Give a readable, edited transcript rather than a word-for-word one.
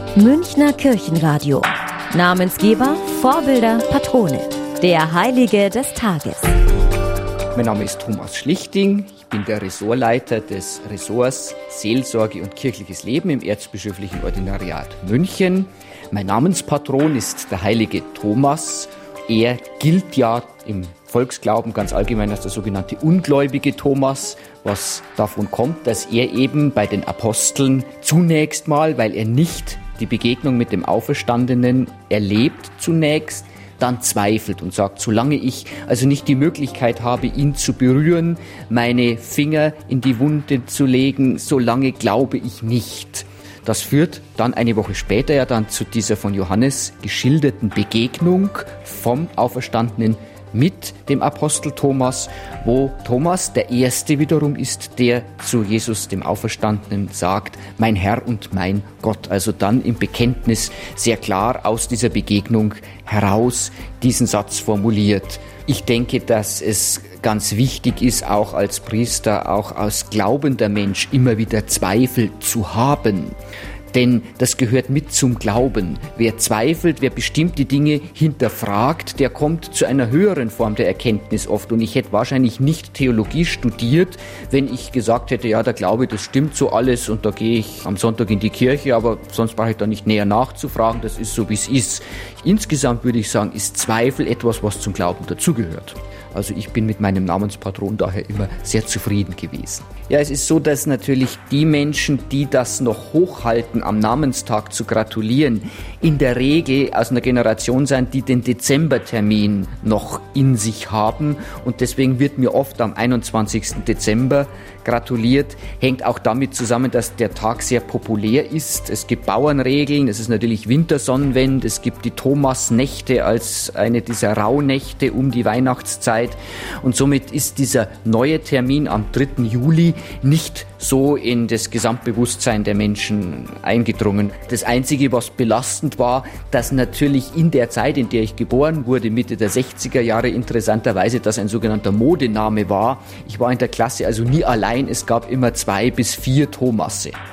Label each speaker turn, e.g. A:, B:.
A: Münchner Kirchenradio. Namensgeber, Vorbilder, Patrone. Der Heilige des Tages.
B: Mein Name ist Thomas Schlichting. Ich bin der Ressortleiter des Ressorts Seelsorge und kirchliches Leben im Erzbischöflichen Ordinariat München. Mein Namenspatron ist der heilige Thomas. Er gilt ja im Volksglauben ganz allgemein als der sogenannte ungläubige Thomas, was davon kommt, dass er eben bei den Aposteln zunächst mal, weil er nicht die Begegnung mit dem Auferstandenen erlebt zunächst, dann zweifelt und sagt, solange ich also nicht die Möglichkeit habe, ihn zu berühren, meine Finger in die Wunde zu legen, solange glaube ich nicht. Das führt dann eine Woche später ja dann zu dieser von Johannes geschilderten Begegnung vom Auferstandenen mit dem Apostel Thomas, wo Thomas der Erste wiederum ist, der zu Jesus, dem Auferstandenen, sagt, mein Herr und mein Gott. Also dann im Bekenntnis sehr klar aus dieser Begegnung heraus diesen Satz formuliert. Ich denke, dass es ganz wichtig ist, auch als Priester, auch als glaubender Mensch immer wieder Zweifel zu haben. Denn das gehört mit zum Glauben. Wer zweifelt, wer bestimmte Dinge hinterfragt, der kommt zu einer höheren Form der Erkenntnis oft. Und ich hätte wahrscheinlich nicht Theologie studiert, wenn ich gesagt hätte, ja, der Glaube, das stimmt so alles und da gehe ich am Sonntag in die Kirche, aber sonst brauche ich da nicht näher nachzufragen, das ist so, wie es ist. Insgesamt würde ich sagen, ist Zweifel etwas, was zum Glauben dazugehört. Also ich bin mit meinem Namenspatron daher immer sehr zufrieden gewesen. Ja, es ist so, dass natürlich die Menschen, die das noch hochhalten, am Namenstag zu gratulieren, in der Regel aus einer Generation sein, die den Dezembertermin noch in sich haben. Und deswegen wird mir oft am 21. Dezember gratuliert. Hängt auch damit zusammen, dass der Tag sehr populär ist. Es gibt Bauernregeln, es ist natürlich Wintersonnenwende, es gibt die Thomasnächte als eine dieser Rauhnächte um die Weihnachtszeit. Und somit ist dieser neue Termin am 3. Juli nicht so in das Gesamtbewusstsein der Menschen eingedrungen. Das Einzige, was belastend war, dass natürlich in der Zeit, in der ich geboren wurde, Mitte der 60er Jahre, interessanterweise, das ein sogenannter Modename war. Ich war in der Klasse also nie allein, es gab immer 2 bis 4 Thomasse.